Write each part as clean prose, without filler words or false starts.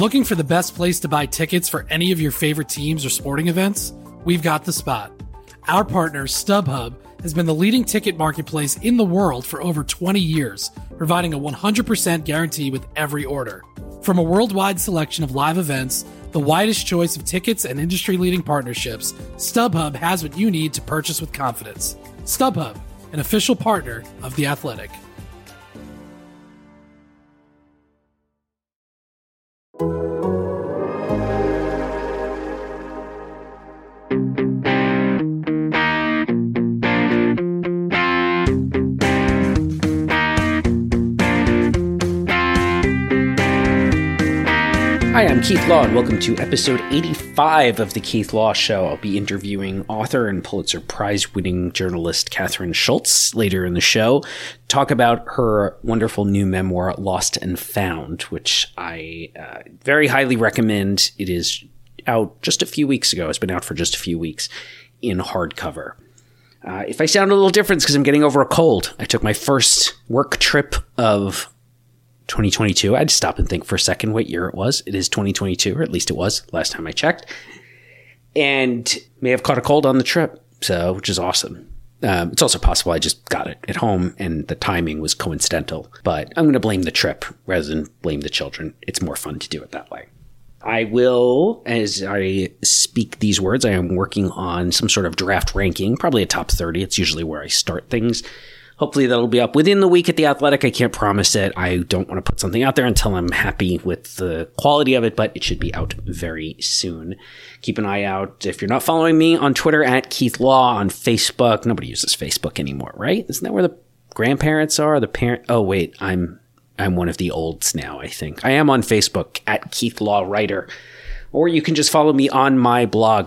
Looking for the best place to buy tickets for any of your favorite teams or sporting events? We've got the spot. Our partner, StubHub, has been the leading ticket marketplace in the world for over 20 years, providing a 100% guarantee with every order. From a worldwide selection of live events, the widest choice of tickets and industry-leading partnerships, StubHub has what you need to purchase with confidence. StubHub, an official partner of The Athletic. Hi, I'm Keith Law, and welcome to episode 85 of The Keith Law Show. I'll be interviewing author and Pulitzer Prize-winning journalist Kathryn Schulz later in the show. Talk about her wonderful new memoir, Lost and Found, which I very highly recommend. It is out just a few weeks ago. It's been out for just a few weeks in hardcover. If I sound a little different, it's because I'm getting over a cold. I took my first work trip of 2022. I had to stop and think for a second what year it was. It is 2022, or at least it was last time I checked. And may have caught a cold on the trip, so which is awesome. It's also possible I just got it at home and the timing was coincidental. But I'm going to blame the trip rather than blame the children. It's more fun to do it that way. I will, as I speak these words, I am working on some sort of draft ranking, probably a top 30. It's usually where I start things. Hopefully that'll be up within the week at The Athletic. I can't promise it. I don't want to put something out there until I'm happy with the quality of it, but it should be out very soon. Keep an eye out. If you're not following me on Twitter, at Keith Law, on Facebook. Nobody uses Facebook anymore, right? Isn't that where the grandparents are? Oh, wait, I'm one of the olds now, I think. I am on Facebook, at Keith Law Writer. Or you can just follow me on my blog,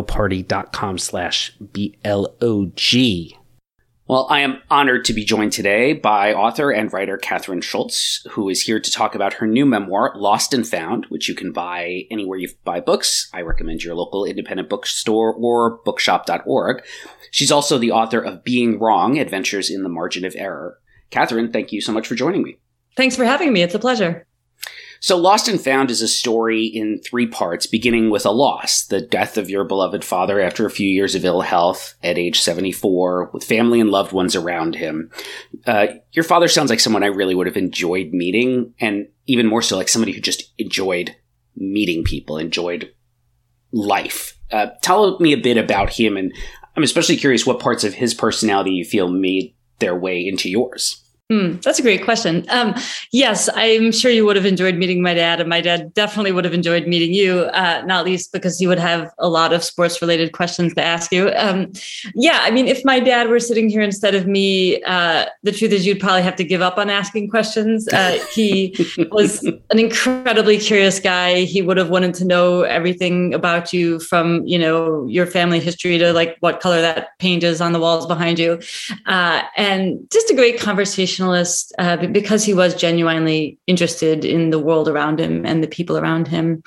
meadowparty.com/BLOG. Well, I am honored to be joined today by author and writer Kathryn Schulz, who is here to talk about her new memoir, Lost and Found, which you can buy anywhere you buy books. I recommend your local independent bookstore or bookshop.org. She's also the author of Being Wrong, Adventures in the Margin of Error. Kathryn, thank you so much for joining me. Thanks for having me. It's a pleasure. So Lost and Found is a story in 3 parts, beginning with a loss, the death of your beloved father after a few years of ill health at age 74, with family and loved ones around him. Your father sounds like someone I really would have enjoyed meeting, and even more so like somebody who just enjoyed meeting people, enjoyed life. Tell me a bit about him, and I'm especially curious what parts of his personality you feel made their way into yours. That's a great question. Yes, I'm sure you would have enjoyed meeting my dad, and my dad definitely would have enjoyed meeting you, not least because he would have a lot of sports-related questions to ask you. If my dad were sitting here instead of me, the truth is you'd probably have to give up on asking questions. He was an incredibly curious guy. He would have wanted to know everything about you, from, your family history to like what color that paint is on the walls behind you. And just a great conversationalist, because he was genuinely interested in the world around him and the people around him.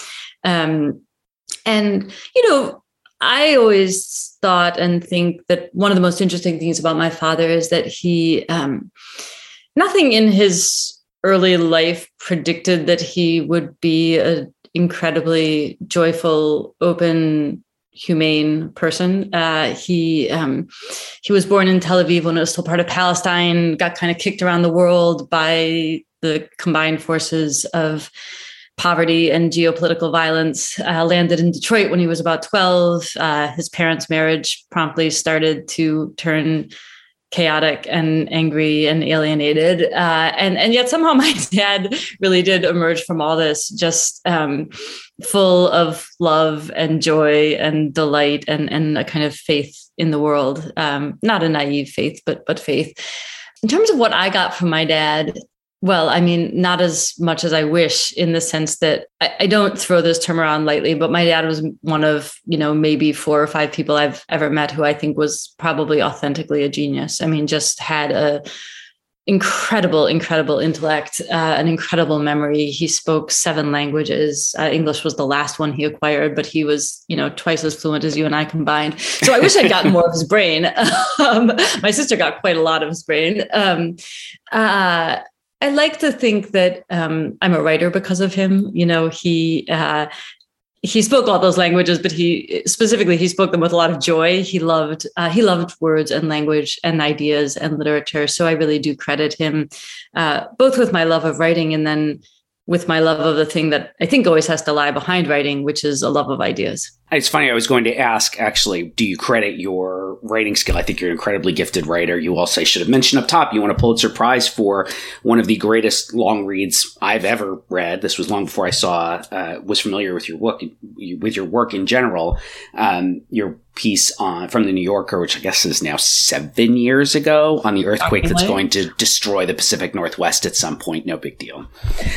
I always thought and think that one of the most interesting things about my father is that he, nothing in his early life predicted that he would be an incredibly joyful, open, humane person. He was born in Tel Aviv when it was still part of Palestine, got kind of kicked around the world by the combined forces of poverty and geopolitical violence, landed in Detroit when he was about 12. His parents' marriage promptly started to turn chaotic and angry and alienated. And yet somehow my dad really did emerge from all this just full of love and joy and delight and a kind of faith in the world. Not a naive faith, but faith. In terms of what I got from my dad, well, I mean, not as much as I wish, in the sense that I don't throw this term around lightly, but my dad was one of, maybe 4 or 5 people I've ever met who I think was probably authentically a genius. I mean, just had a incredible intellect, an incredible memory. He spoke 7 languages. English was the last one he acquired, but he was, twice as fluent as you and I combined. So I wish I'd gotten more of his brain. My sister got quite a lot of his brain. I like to think that I'm a writer because of him. You know, he spoke all those languages, but he spoke them with a lot of joy. He loved words and language and ideas and literature. So I really do credit him, both with my love of writing and then with my love of the thing that I think always has to lie behind writing, which is a love of ideas. It's funny. I was going to ask, actually, do you credit your writing skill? I think you're an incredibly gifted writer. You also, I should have mentioned up top, you won a Pulitzer Prize for one of the greatest long reads I've ever read. This was long before I was familiar with your work in general. Your piece from the New Yorker, which I guess is now 7 years ago, on the earthquake that's going to destroy the Pacific Northwest at some point. No big deal.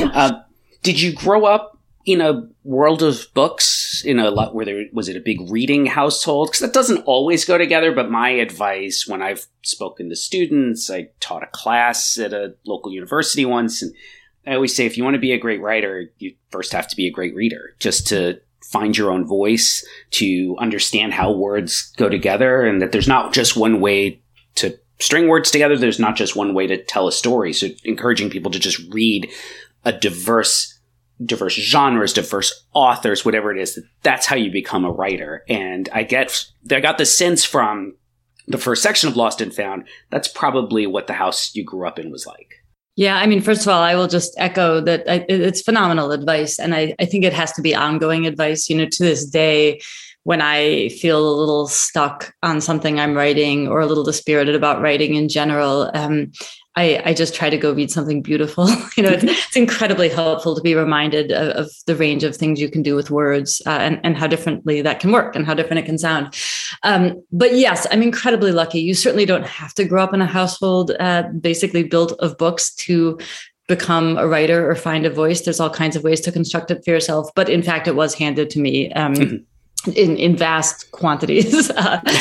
Did you grow up in a world of books, was it a big reading household? Because that doesn't always go together, but my advice when I've spoken to students, I taught a class at a local university once, and I always say, if you want to be a great writer, you first have to be a great reader, just to find your own voice, to understand how words go together, and that there's not just one way to string words together. There's not just one way to tell a story. So encouraging people to just read a diverse genres, diverse authors, whatever it is, that's how you become a writer. And I got the sense from the first section of Lost and Found, that's probably what the house you grew up in was like. Yeah, I mean, first of all, I will just echo that it's phenomenal advice. And I think it has to be ongoing advice. You know, to this day, when I feel a little stuck on something I'm writing or a little dispirited about writing in general, I just try to go read something beautiful. You know, it's incredibly helpful to be reminded of the range of things you can do with words and how differently that can work and how different it can sound. But yes, I'm incredibly lucky. You certainly don't have to grow up in a household basically built of books to become a writer or find a voice. There's all kinds of ways to construct it for yourself. But in fact, it was handed to me. In vast quantities.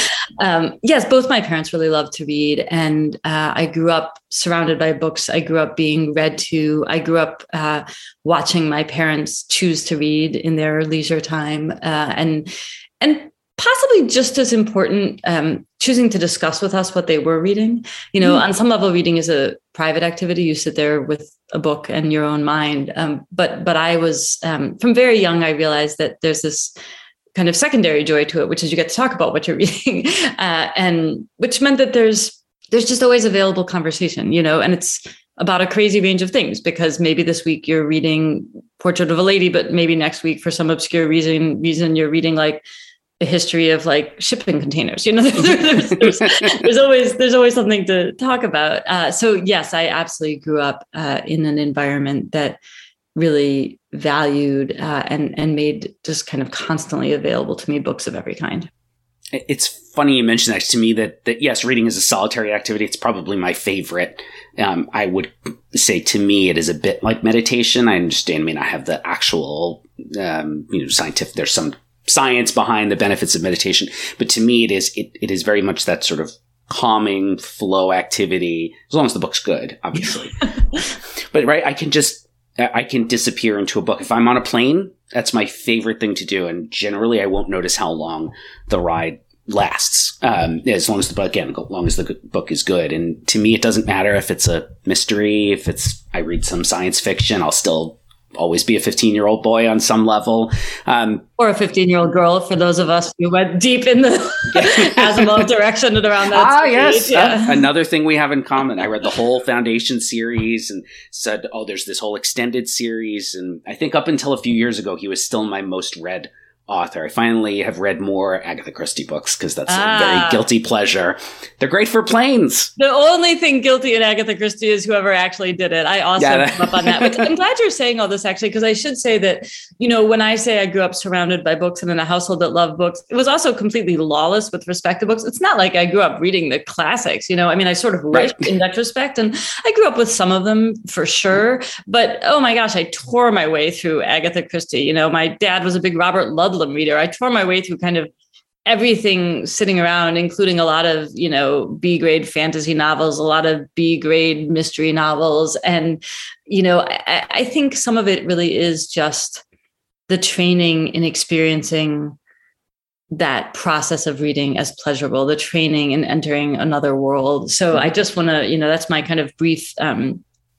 Yes, both my parents really loved to read, and I grew up surrounded by books. I grew up being read to. I grew up watching my parents choose to read in their leisure time, and possibly just as important, choosing to discuss with us what they were reading. You know, on some level, reading is a private activity. You sit there with a book and your own mind. But I was from very young. I realized that there's this kind of secondary joy to it, which is you get to talk about what you're reading, and which meant that there's just always available conversation, you know, and it's about a crazy range of things, because maybe this week you're reading Portrait of a Lady, but maybe next week for some obscure reason you're reading like the history of like shipping containers. You know, there's always something to talk about. So yes, I absolutely grew up in an environment that really valued and made just kind of constantly available to me books of every kind. It's funny you mentioned that to me, that yes, reading is a solitary activity. It's probably my favorite. I would say to me, it is a bit like meditation. I understand, I mean, I have the actual, scientific, there's some science behind the benefits of meditation, but to me, it is very much that sort of calming flow activity, as long as the book's good, obviously. But right, I can disappear into a book. If I'm on a plane, that's my favorite thing to do. And generally, I won't notice how long the ride lasts, as long as the book is good. And to me, it doesn't matter if it's a mystery, I read some science fiction, I'll still always be a 15-year-old boy on some level. Or a 15-year-old girl, for those of us who went deep in the Asimov direction and around that stage. Yes. Yeah. Another thing we have in common. I read the whole Foundation series and said, there's this whole extended series. And I think up until a few years ago, he was still my most read author. I finally have read more Agatha Christie books because that's a very guilty pleasure. They're great for planes. The only thing guilty in Agatha Christie is whoever actually did it. I also came up on that. But I'm glad you're saying all this, actually, because I should say that, you know, when I say I grew up surrounded by books and in a household that loved books, it was also completely lawless with respect to books. It's not like I grew up reading the classics, you know. I mean, I sort of wish in retrospect, and I grew up with some of them for sure. But oh my gosh, I tore my way through Agatha Christie. You know, my dad was a big Robert Ludlum reader. I tore my way through kind of everything sitting around, including a lot of, you know, B-grade fantasy novels, a lot of B-grade mystery novels. And, you know, I think some of it really is just the training in experiencing that process of reading as pleasurable, the training in entering another world. So I just want to, you know, that's my kind of brief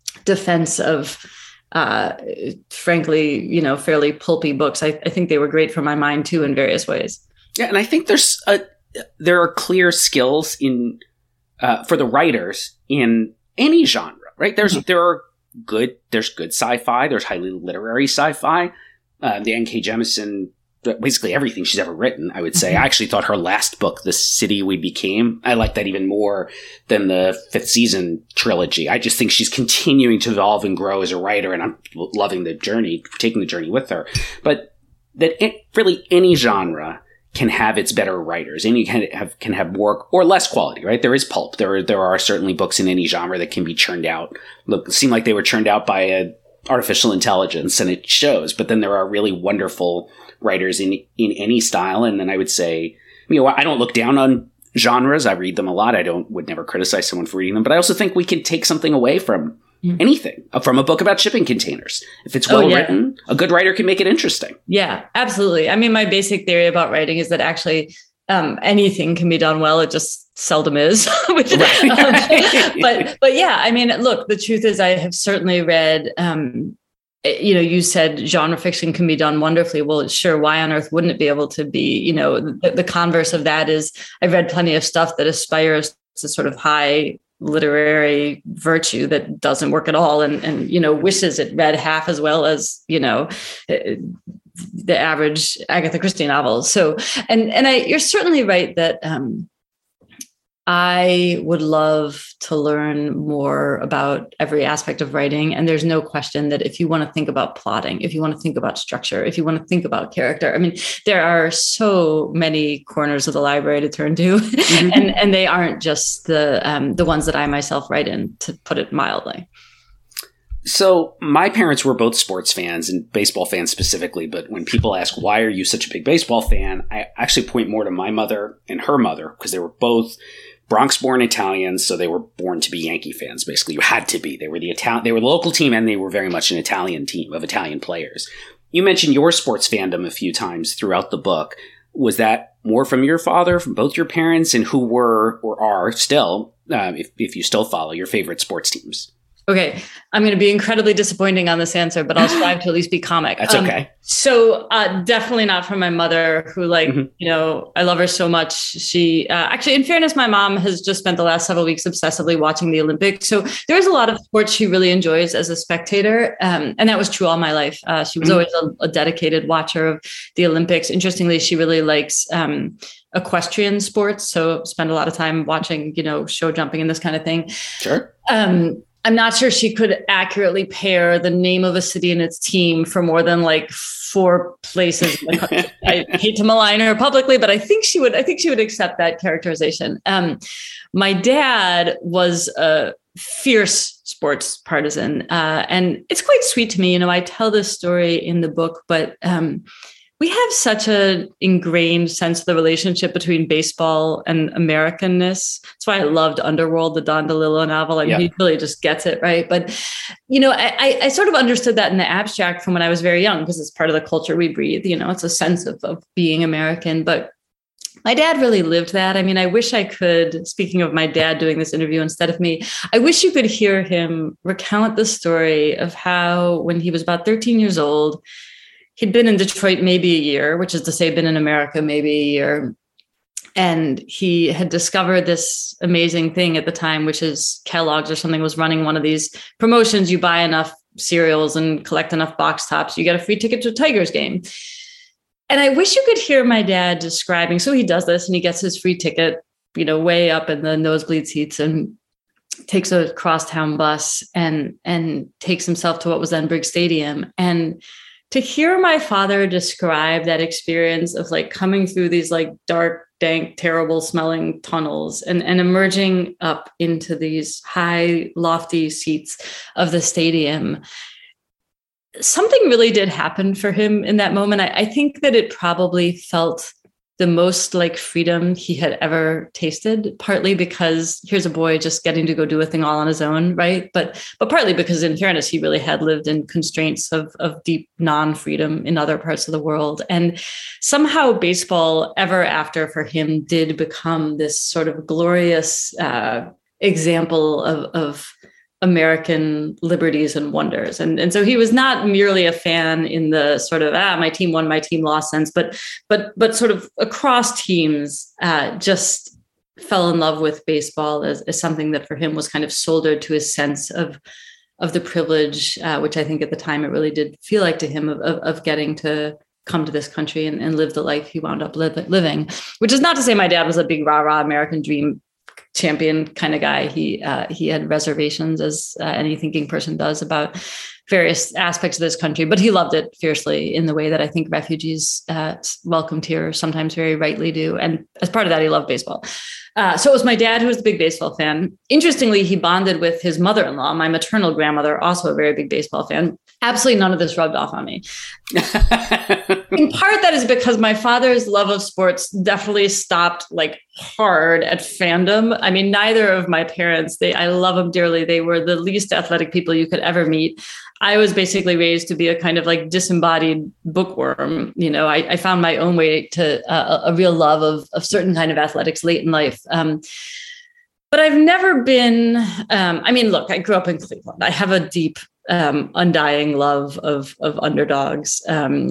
defense of, frankly, fairly pulpy books. I think they were great for my mind too in various ways. Yeah, and I think there are clear skills in for the writers in any genre, right? There's good sci-fi. There's highly literary sci-fi. The N.K. Jemisin, basically everything she's ever written, I would say. I actually thought her last book, The City We Became, I like that even more than the Fifth Season trilogy. I just think she's continuing to evolve and grow as a writer, and I'm loving the journey, taking the journey with her. But that really any genre can have its better writers, and you can have more or less quality, right? There is pulp. There are certainly books in any genre that can be churned out. Look, it seemed like they were churned out by a artificial intelligence, and it shows. But then there are really wonderful writers in any style. And then I would say, I don't look down on genres. I read them a lot. Would never criticize someone for reading them. But I also think we can take something away from anything, from a book about shipping containers. If it's well written, a good writer can make it interesting. Yeah, absolutely. I mean, my basic theory about writing is that actually anything can be done well. It just seldom is. But yeah, I mean, look, the truth is I have certainly read, you said genre fiction can be done wonderfully. Well, sure. Why on earth wouldn't it be able to be? The converse of that is I've read plenty of stuff that aspires to sort of high literary virtue that doesn't work at all, and wishes it read half as well as the average Agatha Christie novel. So, you're certainly right that I would love to learn more about every aspect of writing. And there's no question that if you want to think about plotting, if you want to think about structure, if you want to think about character, I mean, there are so many corners of the library to turn to, and they aren't just the ones that I myself write in, to put it mildly. So my parents were both sports fans, and baseball fans specifically. But when people ask, why are you such a big baseball fan? I actually point more to my mother and her mother, because they were both Bronx-born Italians, so they were born to be Yankee fans. Basically, you had to be. They were the local team, and they were very much an Italian team of Italian players. You mentioned your sports fandom a few times throughout the book. Was that more from your father, from both your parents, and who were or are still, if you still follow, your favorite sports teams? Okay, I'm going to be incredibly disappointing on this answer, but I'll strive to at least be comic. That's okay. So definitely not from my mother, who I love her so much. She actually, in fairness, my mom has just spent the last several weeks obsessively watching the Olympics. So there's a lot of sports she really enjoys as a spectator. And that was true all my life. She was always a dedicated watcher of the Olympics. Interestingly, she really likes equestrian sports. So spend a lot of time watching, show jumping and this kind of thing. Sure. I'm not sure she could accurately pair the name of a city and its team for more than 4 places in the country. I hate to malign her publicly, but I think she would accept that characterization. My dad was a fierce sports partisan, and it's quite sweet to me. I tell this story in the book, but we have such an ingrained sense of the relationship between baseball and Americanness. That's why I loved Underworld, the Don DeLillo novel. I mean, he really just gets it, right? But, I sort of understood that in the abstract from when I was very young, because it's part of the culture we breathe. It's a sense of being American. But my dad really lived that. I mean, I wish I could, speaking of my dad doing this interview instead of me, I wish you could hear him recount the story of how, when he was about 13 years old, he'd been in Detroit maybe a year, which is to say been in America maybe a year. And he had discovered this amazing thing at the time, which is Kellogg's or something was running one of these promotions. You buy enough cereals and collect enough box tops, you get a free ticket to a Tigers game. And I wish you could hear my dad describing. So he does this and he gets his free ticket, way up in the nosebleed seats, and takes a crosstown bus and takes himself to what was then Briggs Stadium. And to hear my father describe that experience of coming through these dark, dank, terrible smelling tunnels and emerging up into these high, lofty seats of the stadium, something really did happen for him in that moment. I think that it probably felt the most like freedom he had ever tasted, partly because here's a boy just getting to go do a thing all on his own, right? But partly because, in fairness, he really had lived in constraints of deep non-freedom in other parts of the world. And somehow baseball, ever after for him, did become this sort of glorious example of American liberties and wonders. And so he was not merely a fan in the sort of, my team won, my team lost sense, but sort of across teams, just fell in love with baseball as something that for him was kind of soldered to his sense of the privilege, which I think at the time it really did feel like to him of getting to come to this country and live the life he wound up living, which is not to say my dad was a big rah-rah American dream champion kind of guy. He had reservations, as any thinking person does, about various aspects of this country, but he loved it fiercely in the way that I think refugees welcomed here sometimes very rightly do. And as part of that, he loved baseball. So it was my dad who was the big baseball fan. Interestingly, he bonded with his mother-in-law, my maternal grandmother, also a very big baseball fan. Absolutely none of this rubbed off on me. In part, that is because my father's love of sports definitely stopped like hard at fandom. I mean, neither of my parents, I love them dearly. They were the least athletic people you could ever meet. I was basically raised to be a kind of like disembodied bookworm. You know, I found my own way to a real love of certain kind of athletics late in life. But I've never been, look, I grew up in Cleveland. I have a deep, undying love of underdogs.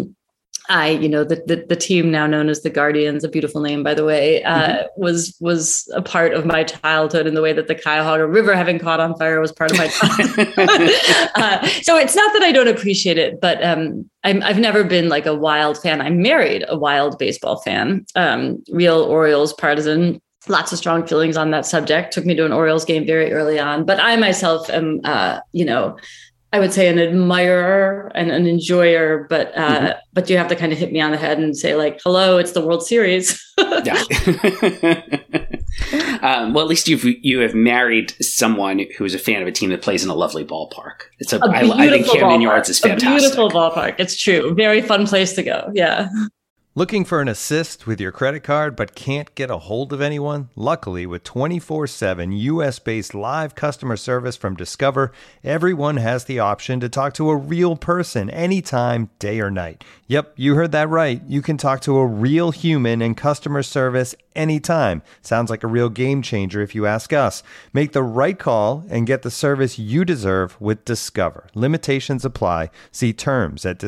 The team now known as the Guardians, a beautiful name, by the way, was a part of my childhood in the way that the Cuyahoga River having caught on fire was part of my childhood. So it's not that I don't appreciate it, but I've never been like a wild fan. I married a wild baseball fan, real Orioles partisan. Lots of strong feelings on that subject. Took me to an Orioles game very early on, but I myself am, I would say an admirer and an enjoyer, but you have to kind of hit me on the head and say like, hello, it's the World Series. Yeah. Well, at least you have married someone who is a fan of a team that plays in a lovely ballpark. I think Camden Yards is fantastic. A beautiful ballpark. It's true. Very fun place to go. Yeah. Looking for an assist with your credit card but can't get a hold of anyone? Luckily, with 24/7 U.S.-based live customer service from Discover, everyone has the option to talk to a real person anytime, day or night. Yep, you heard that right. You can talk to a real human in customer service anytime. Sounds like a real game changer if you ask us. Make the right call and get the service you deserve with Discover. Limitations apply. See terms at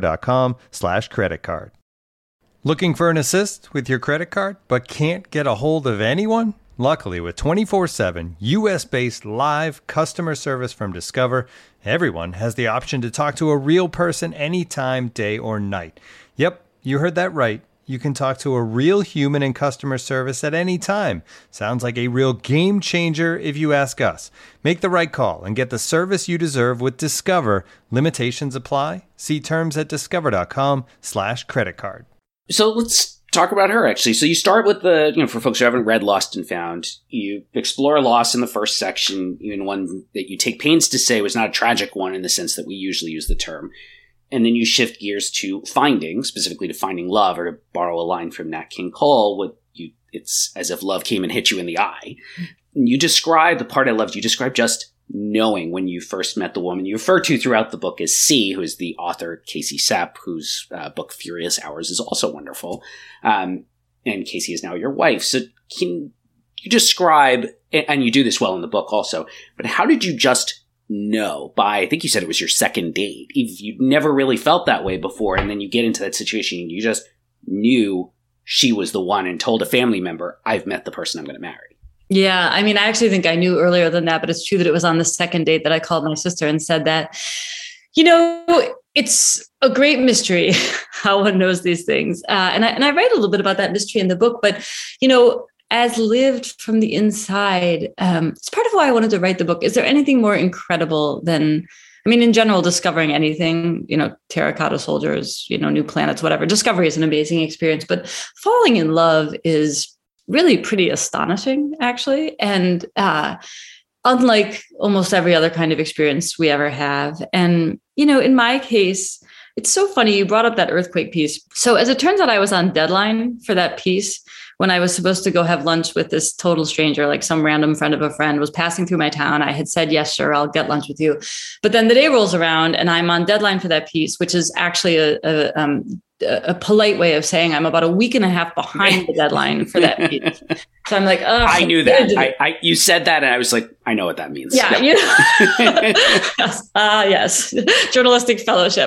discover.com/creditcard. Looking for an assist with your credit card, but can't get a hold of anyone? Luckily, with 24/7 U.S.-based live customer service from Discover, everyone has the option to talk to a real person anytime, day or night. Yep, you heard that right. You can talk to a real human in customer service at any time. Sounds like a real game changer if you ask us. Make the right call and get the service you deserve with Discover. Limitations apply. See terms at discover.com/creditcard. So let's talk about her, actually. So you start with for folks who haven't read Lost and Found, you explore loss in the first section, even one that you take pains to say was not a tragic one in the sense that we usually use the term. And then you shift gears to finding, specifically to finding love, or to borrow a line from Nat King Cole, it's as if love came and hit you in the eye. And you describe the part I loved. You describe just knowing when you first met the woman you refer to throughout the book as C, who is the author Casey Sepp, whose book Furious Hours is also wonderful. And Casey is now your wife. So can you describe, and you do this well in the book also, but how did you just know I think you said it was your second date, if you'd never really felt that way before, and then you get into that situation and you just knew she was the one and told a family member, I've met the person I'm going to marry? Yeah, I mean, I actually think I knew earlier than that, but it's true that it was on the second date that I called my sister and said that, it's a great mystery how one knows these things. And I write a little bit about that mystery in the book, but, as lived from the inside, it's part of why I wanted to write the book. Is there anything more incredible than, in general, discovering anything, terracotta soldiers, new planets, whatever. Discovery is an amazing experience, but falling in love is really pretty astonishing, actually. And unlike almost every other kind of experience we ever have. And, in my case, it's so funny. You brought up that earthquake piece. So as it turns out, I was on deadline for that piece when I was supposed to go have lunch with this total stranger, like some random friend of a friend was passing through my town. I had said, yes, sure, I'll get lunch with you. But then the day rolls around and I'm on deadline for that piece, which is actually a a polite way of saying I'm about a week and a half behind the deadline for that piece. So I'm like, oh, I knew that. You said that, and I was like, I know what that means. Yeah, yes, journalistic fellowship.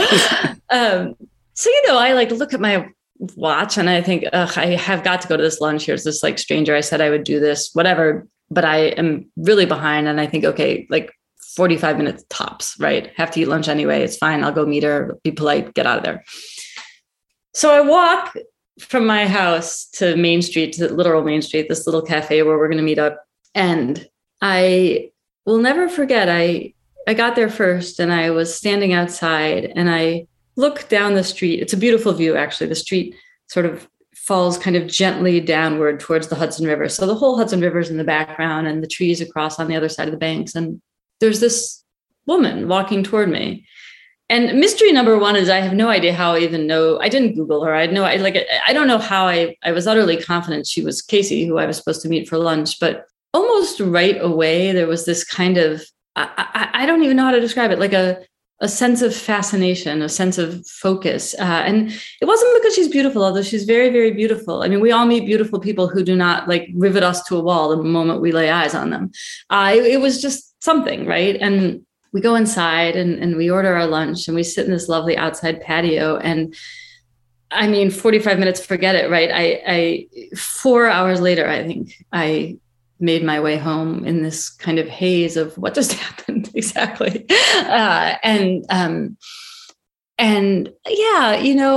So I like look at my watch and I think, I have got to go to this lunch. Here's this like stranger. I said I would do this, whatever, but I am really behind. And I think, okay, like 45 minutes tops, right? Have to eat lunch anyway. It's fine. I'll go meet her, be polite, get out of there. So I walk from my house to Main Street, to literal Main Street, this little cafe where we're going to meet up. And I will never forget, I got there first and I was standing outside and I look down the street. It's a beautiful view, actually. The street sort of falls kind of gently downward towards the Hudson River. So the whole Hudson River is in the background and the trees across on the other side of the banks. And there's this woman walking toward me. And mystery number one is I have no idea how I even know. I didn't Google her. I don't know how I was utterly confident she was Casey, who I was supposed to meet for lunch. But almost right away, there was this kind of, I don't even know how to describe it, like a sense of fascination, a sense of focus. And it wasn't because she's beautiful, although she's very, very beautiful. I mean, we all meet beautiful people who do not like rivet us to a wall the moment we lay eyes on them. It was just something, right? And we go inside and we order our lunch and we sit in this lovely outside patio. And I mean, 45 minutes, forget it, right? I 4 hours later, I think I made my way home in this kind of haze of what just happened exactly. And yeah,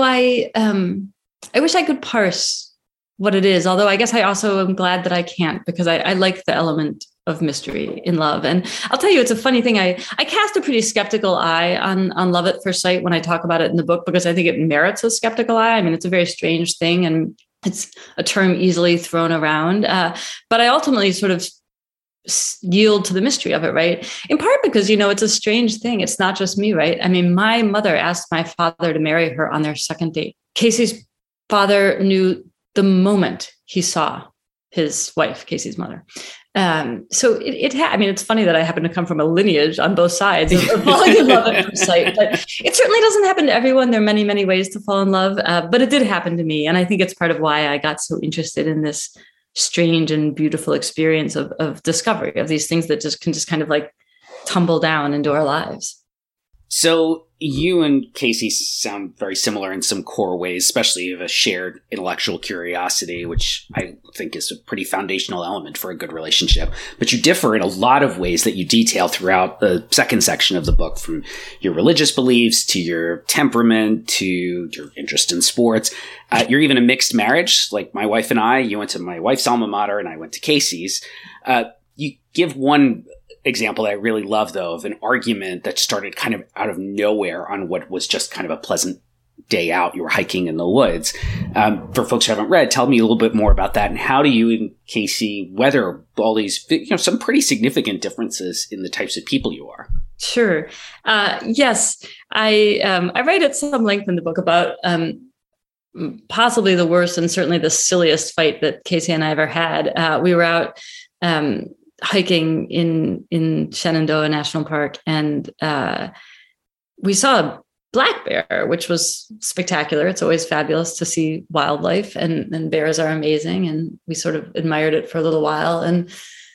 I wish I could parse what it is. Although I guess I also am glad that I can't, because I like the element of mystery in love. And I'll tell you, it's a funny thing. I cast a pretty skeptical eye on love at first sight when I talk about it in the book, because I think it merits a skeptical eye. I mean, it's a very strange thing and it's a term easily thrown around. But I ultimately sort of yield to the mystery of it, right? In part because, it's a strange thing. It's not just me, right? I mean, my mother asked my father to marry her on their second date. Casey's father knew the moment he saw his wife, Casey's mother. So it's funny that I happen to come from a lineage on both sides of falling in love at first sight, but it certainly doesn't happen to everyone. There are many, many ways to fall in love, but it did happen to me. And I think it's part of why I got so interested in this strange and beautiful experience of discovery of these things that can kind of like tumble down into our lives. So you and Casey sound very similar in some core ways, especially of a shared intellectual curiosity, which I think is a pretty foundational element for a good relationship. But you differ in a lot of ways that you detail throughout the second section of the book, from your religious beliefs to your temperament to your interest in sports. You're even a mixed marriage. Like my wife and I, you went to my wife's alma mater and I went to Casey's. You give one example that I really love, though, of an argument that started kind of out of nowhere on what was just kind of a pleasant day out. You were hiking in the woods. For folks who haven't read, tell me a little bit more about that. And how do you and Casey weather all these, some pretty significant differences in the types of people you are? Sure. Yes. I write at some length in the book about possibly the worst and certainly the silliest fight that Casey and I ever had. We were out hiking in Shenandoah National Park, and we saw a black bear, which was spectacular. It's always fabulous to see wildlife, and bears are amazing. And we sort of admired it for a little while. And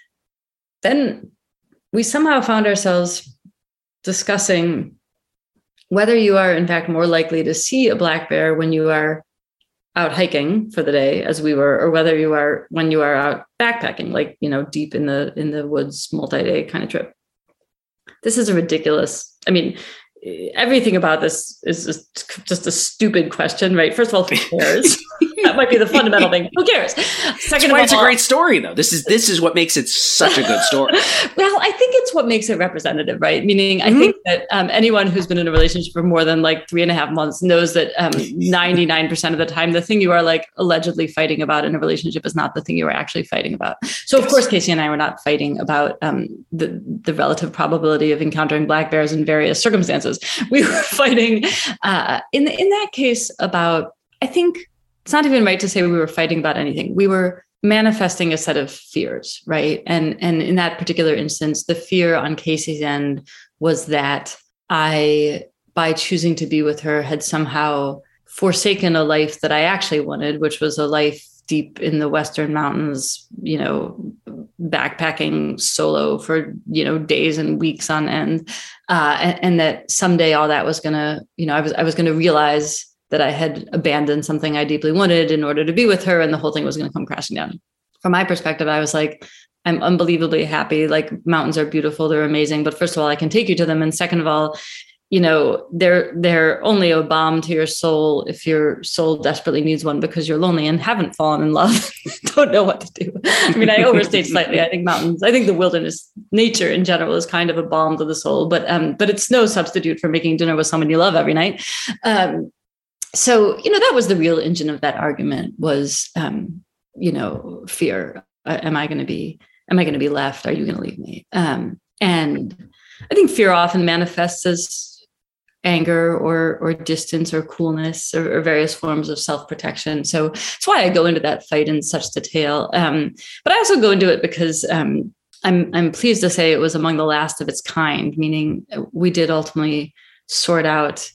then we somehow found ourselves discussing whether you are in fact more likely to see a black bear when you are out hiking for the day, as we were, or whether you are when you are out backpacking, like, deep in the woods, multi-day kind of trip. This is a ridiculous, everything about this is just a stupid question, right? First of all, who cares? That might be the fundamental thing. Who cares? Second of all, it's a great story, though. This is what makes it such a good story. Well, I think it's what makes it representative, right? Meaning, I think that anyone who's been in a relationship for more than like 3.5 months knows that 99% of the time, the thing you are like allegedly fighting about in a relationship is not the thing you are actually fighting about. So, of course, Casey and I were not fighting about the relative probability of encountering black bears in various circumstances. We were fighting in that case about, I think, it's not even right to say we were fighting about anything. We were manifesting a set of fears, right? And in that particular instance, the fear on Casey's end was that I, by choosing to be with her, had somehow forsaken a life that I actually wanted, which was a life deep in the Western mountains, backpacking solo for, days and weeks on end. And that someday all that was going to, I was going to realize that I had abandoned something I deeply wanted in order to be with her. And the whole thing was going to come crashing down. From my perspective, I was like, I'm unbelievably happy. Like, mountains are beautiful. They're amazing. But first of all, I can take you to them. And second of all, they're only a balm to your soul if your soul desperately needs one because you're lonely and haven't fallen in love, don't know what to do. I mean, I overstate slightly. I think the wilderness, nature in general, is kind of a balm to the soul, but it's no substitute for making dinner with someone you love every night. So, that was the real engine of that argument was, fear. Am I going to be left? Are you going to leave me? And I think fear often manifests as anger or distance or coolness or various forms of self-protection. So that's why I go into that fight in such detail. But I also go into it because I'm pleased to say it was among the last of its kind, meaning we did ultimately sort out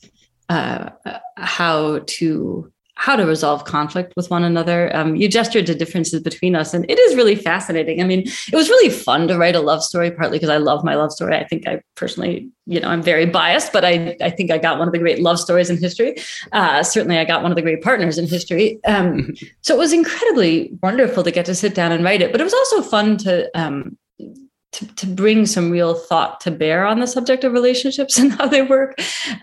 how to resolve conflict with one another. You gestured to differences between us, and it is really fascinating. I mean, it was really fun to write a love story, partly because I love my love story. I think I personally, I'm very biased, but I think I got one of the great love stories in history. Certainly I got one of the great partners in history. So it was incredibly wonderful to get to sit down and write it, but it was also fun to bring some real thought to bear on the subject of relationships and how they work.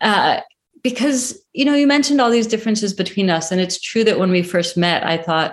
Because, you mentioned all these differences between us. And it's true that when we first met, I thought,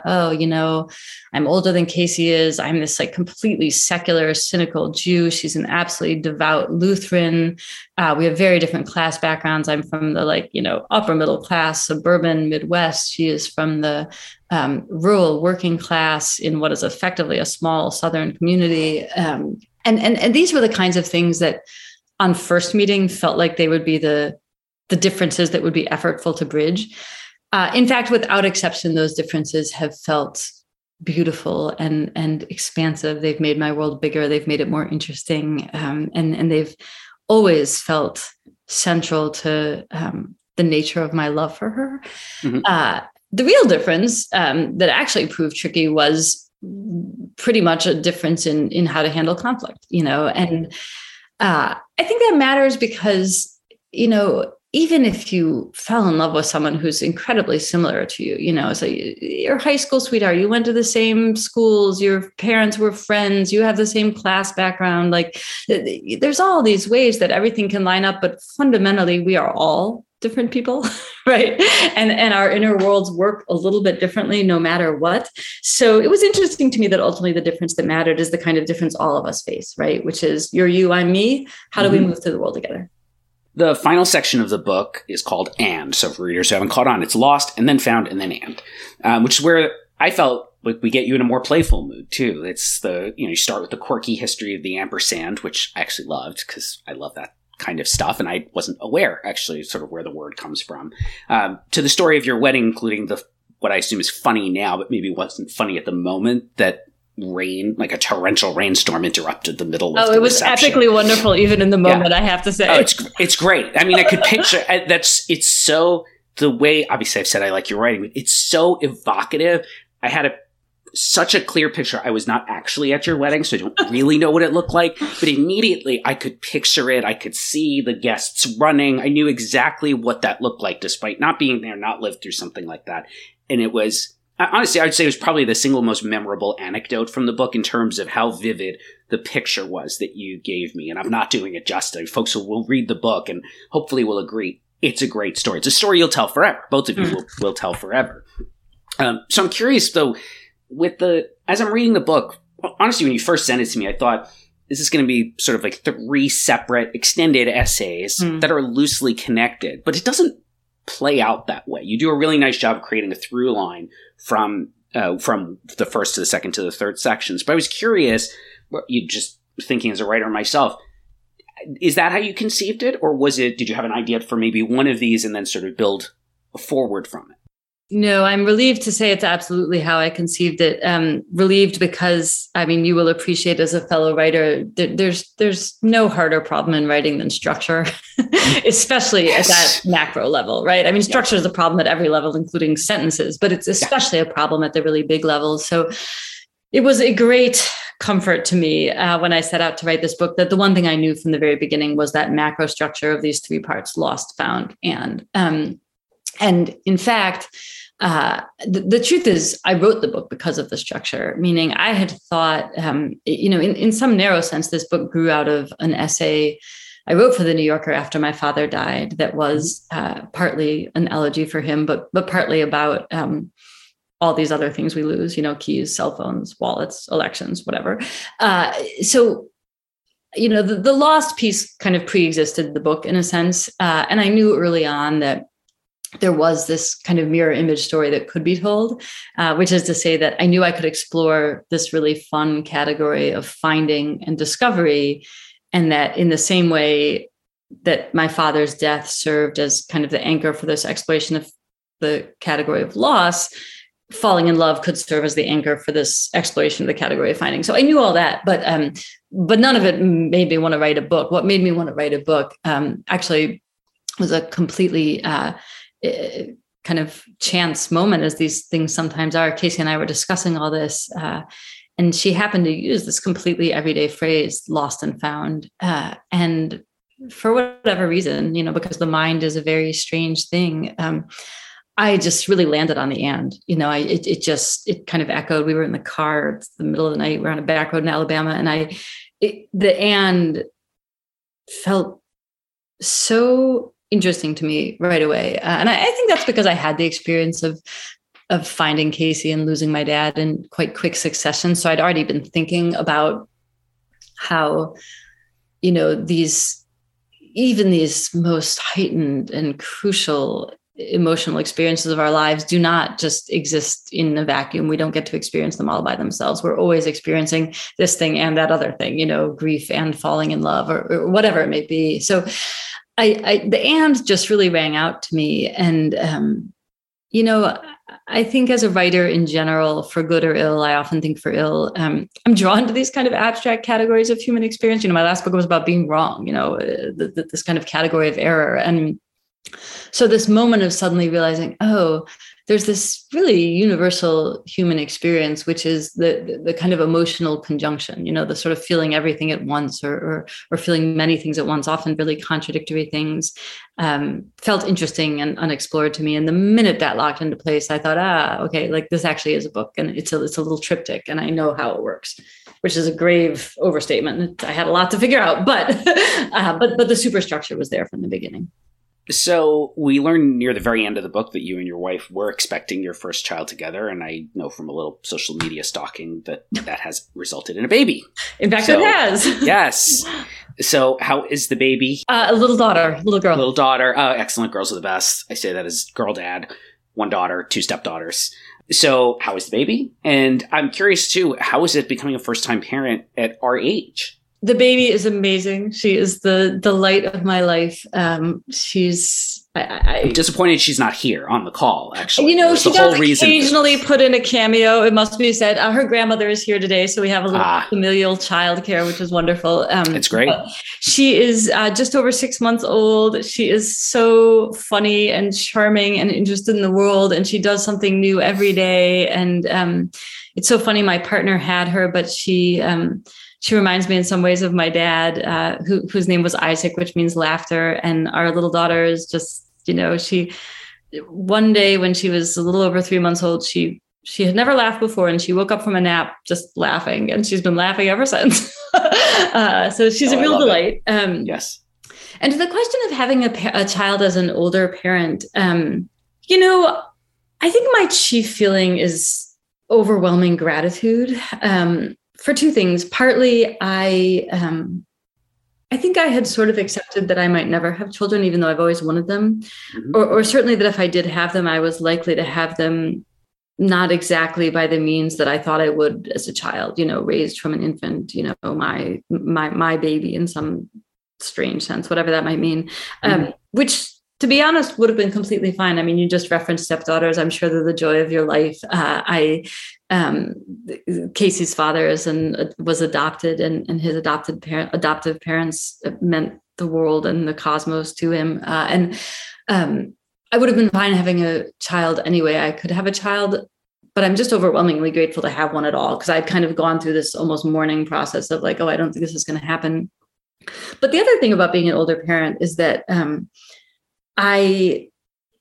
I'm older than Casey is. I'm this completely secular, cynical Jew. She's an absolutely devout Lutheran. We have very different class backgrounds. I'm from the upper middle class, suburban Midwest. She is from the rural working class in what is effectively a small Southern community. And these were the kinds of things that on first meeting felt like they would be the differences that would be effortful to bridge. In fact, without exception, those differences have felt beautiful and expansive. They've made my world bigger. They've made it more interesting. And they've always felt central to the nature of my love for her. Mm-hmm. The real difference that actually proved tricky was pretty much a difference in how to handle conflict, and I think that matters because, even if you fell in love with someone who's incredibly similar to you, so your high school sweetheart, you went to the same schools, your parents were friends, you have the same class background, there's all these ways that everything can line up, but fundamentally we are all different people, right? And our inner worlds work a little bit differently no matter what. So it was interesting to me that ultimately the difference that mattered is the kind of difference all of us face, right? Which is you're you, I'm me. How do we move through the world together? The final section of the book is called And. So for readers who haven't caught on, it's lost and then found and then and, which is where I felt like we get you in a more playful mood too. It's you start with the quirky history of the ampersand, which I actually loved because I love that kind of stuff. And I wasn't aware actually sort of where the word comes from, to the story of your wedding, including what I assume is funny now, but maybe wasn't funny at the moment, that rain, like a torrential rainstorm, interrupted the middle of the it was reception. Epically wonderful, even in the moment, I have to say. Oh, it's great. I mean, I could picture it's so, the way, obviously I've said I like your writing, but it's so evocative. I had such a clear picture. I was not actually at your wedding, so I don't really know what it looked like, but immediately I could picture it. I could see the guests running. I knew exactly what that looked like, despite not being there, not lived through something like that. And it was, honestly, I would say it was probably the single most memorable anecdote from the book in terms of how vivid the picture was that you gave me. And I'm not doing it justice. Folks will read the book and hopefully will agree it's a great story. It's a story you'll tell forever. Both of you will tell forever. So I'm curious, though, as I'm reading the book, honestly, when you first sent it to me, I thought this is going to be sort of like 3 separate extended essays that are loosely connected, but it doesn't play out that way. You do a really nice job of creating a through line from the first to the second to the third sections. But I was curious, you just thinking as a writer myself, is that how you conceived it? Or did you have an idea for maybe one of these and then sort of build forward from it? No, I'm relieved to say it's absolutely how I conceived it. Relieved because, I mean, you will appreciate as a fellow writer, there's no harder problem in writing than structure, especially at that macro level, right? I mean, structure is a problem at every level, including sentences, but it's especially a problem at the really big levels. So it was a great comfort to me when I set out to write this book, that the one thing I knew from the very beginning was that macro structure of these three parts: lost, found, and in fact, the truth is, I wrote the book because of the structure, meaning I had thought, in some narrow sense, this book grew out of an essay I wrote for The New Yorker after my father died that was partly an elegy for him, but partly about all these other things we lose, keys, cell phones, wallets, elections, whatever. So the lost piece kind of pre-existed the book in a sense. And I knew early on that there was this kind of mirror image story that could be told, which is to say that I knew I could explore this really fun category of finding and discovery. And that in the same way that my father's death served as kind of the anchor for this exploration of the category of loss, falling in love could serve as the anchor for this exploration of the category of finding. So I knew all that, but none of it made me want to write a book. What made me want to write a book actually was a completely kind of chance moment, as these things sometimes are. Casey and I were discussing all this, and she happened to use this completely everyday phrase, lost and found. And for whatever reason, because the mind is a very strange thing, I just really landed on the and. It kind of echoed. We were in the car, it's the middle of the night, we're on a back road in Alabama, and the and felt so interesting to me right away. And I think that's because I had the experience of finding Casey and losing my dad in quite quick succession. So I'd already been thinking about how, these most heightened and crucial emotional experiences of our lives do not just exist in a vacuum. We don't get to experience them all by themselves. We're always experiencing this thing and that other thing, grief and falling in love or whatever it may be. So the and just really rang out to me. And, I think as a writer in general, for good or ill, I often think for ill, I'm drawn to these kind of abstract categories of human experience. My last book was about being wrong, this kind of category of error. And so this moment of suddenly realizing, there's this really universal human experience, which is the kind of emotional conjunction, the sort of feeling everything at once or feeling many things at once, often really contradictory things, felt interesting and unexplored to me. And the minute that locked into place, I thought, okay, like this actually is a book, and it's a little triptych, and I know how it works, which is a grave overstatement. I had a lot to figure out, but the superstructure was there from the beginning. So we learn near the very end of the book that you and your wife were expecting your first child together. And I know from a little social media stalking that has resulted in a baby. In fact, it has. Yes. So how is the baby? A little daughter, little girl. Little daughter. Oh, excellent. Girls are the best. I say that as girl dad, one daughter, two stepdaughters. So how is the baby? And I'm curious too, how is it becoming a first-time parent at our age? The baby is amazing. She is the light of my life. I'm disappointed she's not here on the call, actually. She does occasionally put in a cameo, it must be said. Her grandmother is here today, so we have a little familial childcare, which is wonderful. It's great. She is just over 6 months old. She is so funny and charming and interested in the world, and she does something new every day. And it's so funny. My partner had her, but she reminds me in some ways of my dad, whose name was Isaac, which means laughter. And our little daughter is just, one day when she was a little over 3 months old, she had never laughed before, and she woke up from a nap just laughing, and she's been laughing ever since. So she's a real delight. Yes. And to the question of having a child as an older parent, I think my chief feeling is overwhelming gratitude. For two things. Partly, I think I had sort of accepted that I might never have children, even though I've always wanted them, or certainly that if I did have them, I was likely to have them not exactly by the means that I thought I would as a child, raised from an infant, my baby in some strange sense, whatever that might mean, which to be honest, would have been completely fine. I mean, you just referenced stepdaughters. I'm sure they're the joy of your life. Casey's father was adopted, and his adoptive parents meant the world and the cosmos to him. I would have been fine having a child anyway. I could have a child, but I'm just overwhelmingly grateful to have one at all, because I'd kind of gone through this almost mourning process of like, oh, I don't think this is going to happen. But the other thing about being an older parent is that I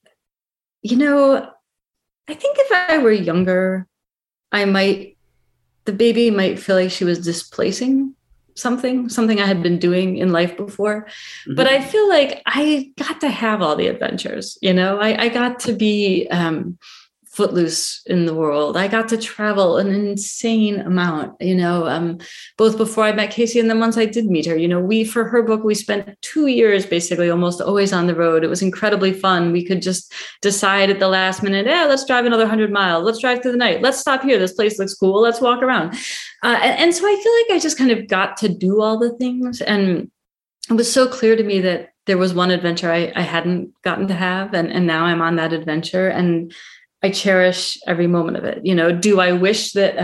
think if I were younger, the baby might feel like she was displacing something I had been doing in life before. Mm-hmm. But I feel like I got to have all the adventures, I got to be footloose in the world. I got to travel an insane amount, both before I met Casey and then once I did meet her. For her book, we spent 2 years basically almost always on the road. It was incredibly fun. We could just decide at the last minute, let's drive another 100 miles. Let's drive through the night. Let's stop here. This place looks cool. Let's walk around. And so I feel like I just kind of got to do all the things. And it was so clear to me that there was one adventure I hadn't gotten to have. And now I'm on that adventure. And I cherish every moment of it. Do I wish that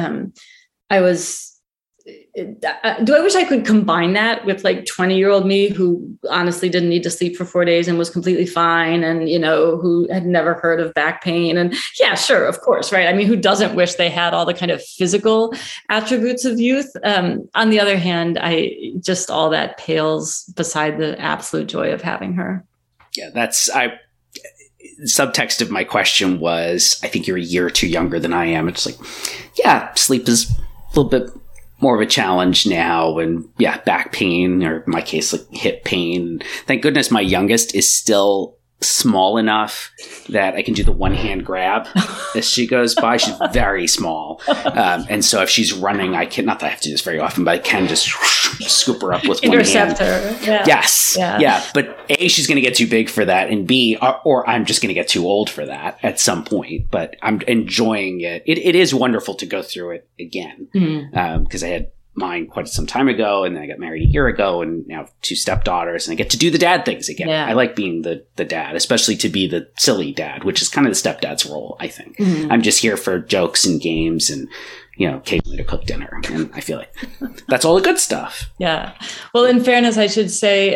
do I wish I could combine that with like 20-year-old me who honestly didn't need to sleep for 4 days and was completely fine, and, who had never heard of back pain? And yeah, sure, of course, right? I mean, who doesn't wish they had all the kind of physical attributes of youth? On the other hand, all that pales beside the absolute joy of having her. Yeah, subtext of my question was, I think you're a year or two younger than I am. It's like, yeah, sleep is a little bit more of a challenge now. And yeah, back pain, or in my case, like hip pain. Thank goodness my youngest is still small enough that I can do the one hand grab as she goes by. She's very small. And so if she's running, I can, not that I have to do this very often, but I can just scoop her up with one hand. Intercept her. Yeah. Yes. Yeah. But A, she's going to get too big for that. And B, or I'm just going to get too old for that at some point, but I'm enjoying it. It is wonderful to go through it again. Because I had mine quite some time ago, and then I got married a year ago, and now 2 stepdaughters, and I get to do the dad things again. Yeah. I like being the dad, especially to be the silly dad, which is kind of the stepdad's role, I think. I'm just here for jokes and games and, occasionally to cook dinner. And I feel like that's all the good stuff. Yeah. Well, in fairness, I should say,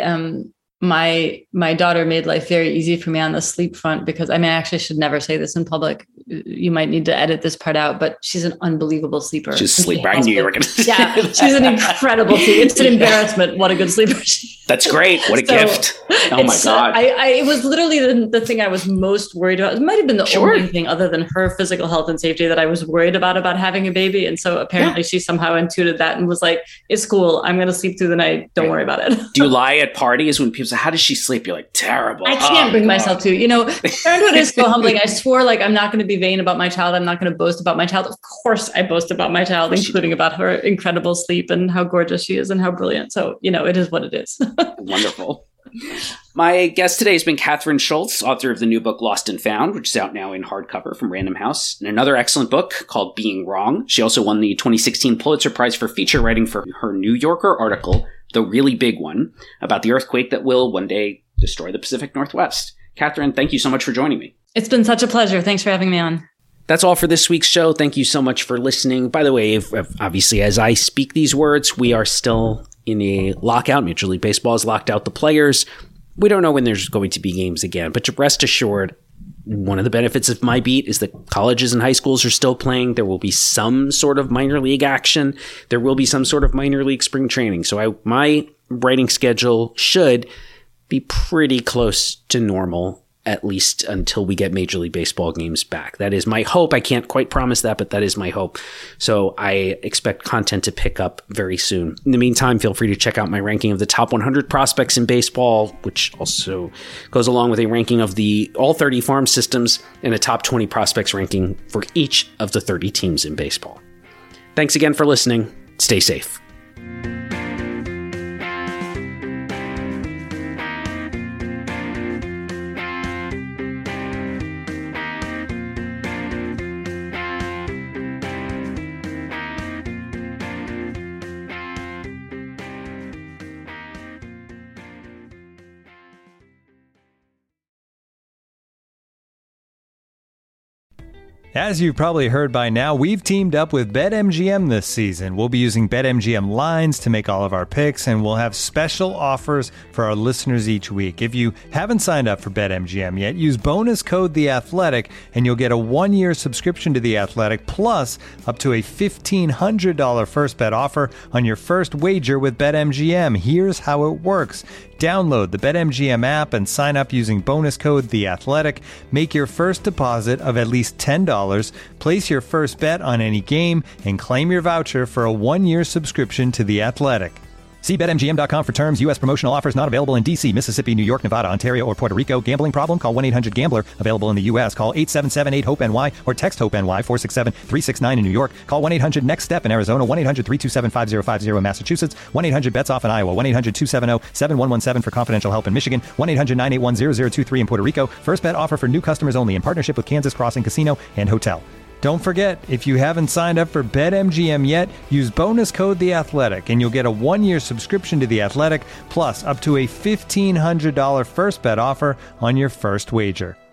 my daughter made life very easy for me on the sleep front, because I actually should never say this in public. You might need to edit this part out, but she's an unbelievable sleeper. She's a sleeper. I knew you were going to say that. Yeah, she's an incredible sleeper. It's an embarrassment. What a good sleeper she is. That's great. What a gift. Oh my God. It was literally the thing I was most worried about. It might have been the only thing other than her physical health and safety that I was worried about having a baby. And so apparently she somehow intuited that and was like, it's cool. I'm going to sleep through the night. Don't worry about it. Do you lie at parties when people say, how does she sleep? You're like, terrible. I can't bring myself to. Parenthood is so humbling. I swore I'm not going to be vain about my child. I'm not going to boast about my child. Of course I boast about my child, including about her incredible sleep and how gorgeous she is and how brilliant. So, it is what it is. Wonderful. My guest today has been Kathryn Schultz, author of the new book Lost and Found, which is out now in hardcover from Random House, and another excellent book called Being Wrong. She also won the 2016 Pulitzer Prize for feature writing for her New Yorker article, The Really Big One, about the earthquake that will one day destroy the Pacific Northwest. Kathryn, thank you so much for joining me. It's been such a pleasure. Thanks for having me on. That's all for this week's show. Thank you so much for listening. By the way, obviously, as I speak these words, we are still in a lockout. Major League Baseball has locked out the players. We don't know when there's going to be games again, but rest assured, one of the benefits of my beat is that colleges and high schools are still playing. There will be some sort of minor league action. There will be some sort of minor league spring training. So my writing schedule should be pretty close to normal, at least until we get Major League Baseball games back. That is my hope. I can't quite promise that, but that is my hope. So I expect content to pick up very soon. In the meantime, feel free to check out my ranking of the top 100 prospects in baseball, which also goes along with a ranking of all 30 farm systems and a top 20 prospects ranking for each of the 30 teams in baseball. Thanks again for listening. Stay safe. As you've probably heard by now, we've teamed up with BetMGM this season. We'll be using BetMGM lines to make all of our picks, and we'll have special offers for our listeners each week. If you haven't signed up for BetMGM yet, use bonus code The Athletic, and you'll get a 1-year subscription to The Athletic, plus up to a $1,500 first bet offer on your first wager with BetMGM. Here's how it works. Download the BetMGM app and sign up using bonus code The Athletic. Make your first deposit of at least $10. Place your first bet on any game and claim your voucher for a 1-year subscription to The Athletic. See BetMGM.com for terms. U.S. promotional offers not available in D.C., Mississippi, New York, Nevada, Ontario, or Puerto Rico. Gambling problem? Call 1-800-GAMBLER. Available in the U.S. Call 877-8-HOPE-NY or text HOPE-NY 467-369 in New York. Call 1-800-NEXT-STEP in Arizona. 1-800-327-5050 in Massachusetts. 1-800-BETS-OFF in Iowa. 1-800-270-7117 for confidential help in Michigan. 1-800-981-0023 in Puerto Rico. First bet offer for new customers only in partnership with Kansas Crossing Casino and Hotel. Don't forget, if you haven't signed up for BetMGM yet, use bonus code The Athletic, and you'll get a 1-year subscription to The Athletic, plus up to a $1,500 first bet offer on your first wager.